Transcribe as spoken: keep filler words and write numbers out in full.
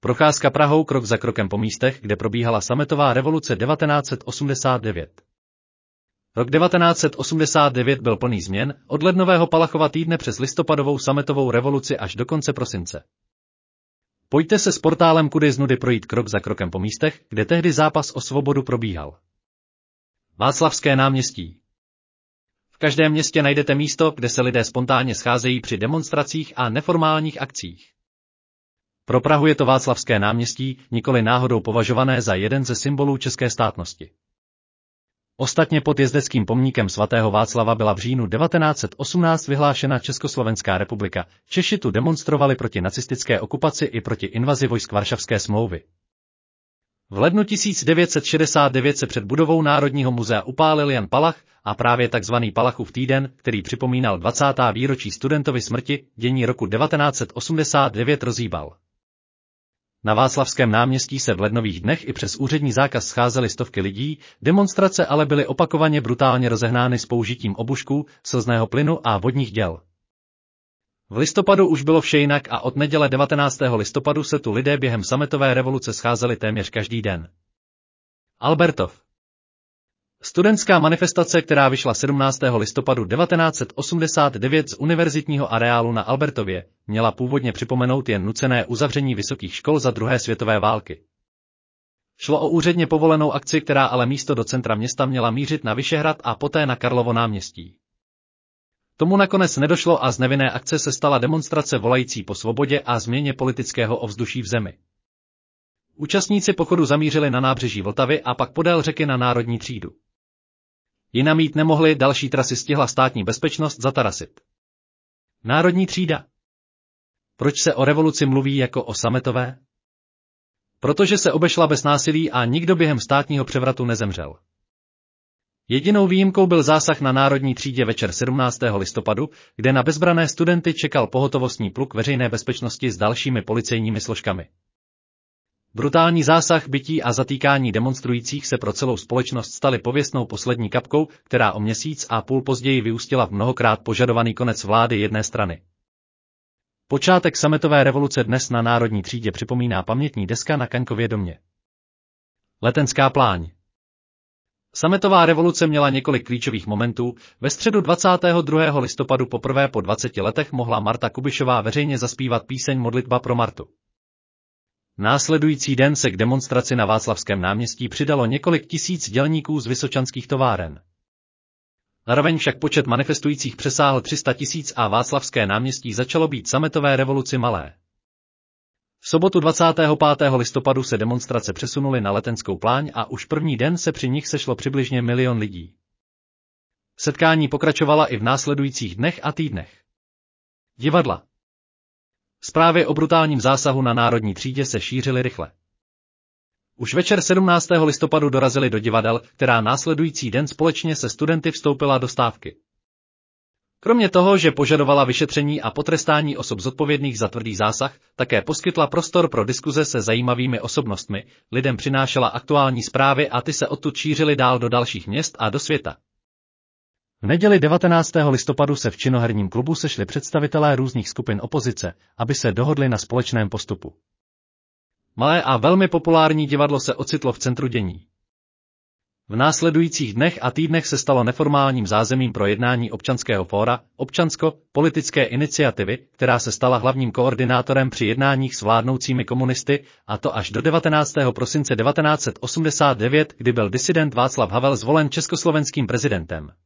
Procházka Prahou krok za krokem po místech, kde probíhala sametová revoluce devatenáct set osmdesát devět. Rok devatenáct set osmdesát devět byl plný změn, od lednového Palachova týdne přes listopadovou sametovou revoluci až do konce prosince. Pojďte se s portálem Kudy z nudy projít krok za krokem po místech, kde tehdy zápas o svobodu probíhal. Václavské náměstí. V každém městě najdete místo, kde se lidé spontánně scházejí při demonstracích a neformálních akcích. Pro Prahu je to Václavské náměstí, nikoli náhodou považované za jeden ze symbolů české státnosti. Ostatně pod jezdeckým pomníkem svatého Václava byla v říjnu devatenáct set osmnáct vyhlášena Československá republika. Češi tu demonstrovali proti nacistické okupaci i proti invazi vojsk Varšavské smlouvy. V lednu tisíc devět set šedesát devět se před budovou Národního muzea upálil Jan Palach a právě takzvaný Palachův týden, který připomínal dvacátá výročí studentovy smrti, dění roku devatenáct set osmdesát devět rozhýbal. Na Václavském náměstí se v lednových dnech i přes úřední zákaz scházely stovky lidí, demonstrace ale byly opakovaně brutálně rozehnány s použitím obušků, slzného plynu a vodních děl. V listopadu už bylo vše jinak a od neděle devatenáctého listopadu se tu lidé během sametové revoluce scházeli téměř každý den. Albertov. Studentská manifestace, která vyšla sedmnáctého listopadu devatenáct set osmdesát devět z univerzitního areálu na Albertově, měla původně připomenout jen nucené uzavření vysokých škol za druhé světové války. Šlo o úředně povolenou akci, která ale místo do centra města měla mířit na Vyšehrad a poté na Karlovo náměstí. Tomu nakonec nedošlo a z nevinné akce se stala demonstrace volající po svobodě a změně politického ovzduší v zemi. Účastníci pochodu zamířili na nábřeží Vltavy a pak podél řeky na Národní třídu. Jinam jít nemohli, další trasy stihla státní bezpečnost zatarasit. Národní třída. Proč se o revoluci mluví jako o sametové? Protože se obešla bez násilí a nikdo během státního převratu nezemřel. Jedinou výjimkou byl zásah na Národní třídě večer sedmnáctého listopadu, kde na bezbrané studenty čekal pohotovostní pluk veřejné bezpečnosti s dalšími policejními složkami. Brutální zásah, bití a zatýkání demonstrujících se pro celou společnost staly pověstnou poslední kapkou, která o měsíc a půl později vyústila v mnohokrát požadovaný konec vlády jedné strany. Počátek sametové revoluce dnes na Národní třídě připomíná pamětní deska na Kaňkově domě. Letenská pláň. Sametová revoluce měla několik klíčových momentů. Ve středu dvacátého druhého listopadu poprvé po dvaceti letech mohla Marta Kubišová veřejně zaspívat píseň Modlitba pro Martu. Následující den se k demonstraci na Václavském náměstí přidalo několik tisíc dělníků z vysočanských továren. Zároveň však počet manifestujících přesáhl tři sta tisíc a Václavské náměstí začalo být sametové revoluci malé. V sobotu dvacátého pátého listopadu se demonstrace přesunuly na Letenskou pláň a už první den se při nich sešlo přibližně milion lidí. Setkání pokračovala i v následujících dnech a týdnech. Divadla. Zprávy o brutálním zásahu na Národní třídě se šířily rychle. Už večer sedmnáctého listopadu dorazili do divadel, která následující den společně se studenty vstoupila do stávky. Kromě toho, že požadovala vyšetření a potrestání osob zodpovědných za tvrdý zásah, také poskytla prostor pro diskuze se zajímavými osobnostmi, lidem přinášela aktuální zprávy a ty se odtud šířily dál do dalších měst a do světa. V neděli devatenáctého listopadu se v činoherním klubu sešli představitelé různých skupin opozice, aby se dohodli na společném postupu. Malé a velmi populární divadlo se ocitlo v centru dění. V následujících dnech a týdnech se stalo neformálním zázemím pro jednání občanského fóra, občansko-politické iniciativy, která se stala hlavním koordinátorem při jednáních s vládnoucími komunisty, a to až do devatenáctého prosince devatenáct set osmdesát devět, kdy byl disident Václav Havel zvolen československým prezidentem.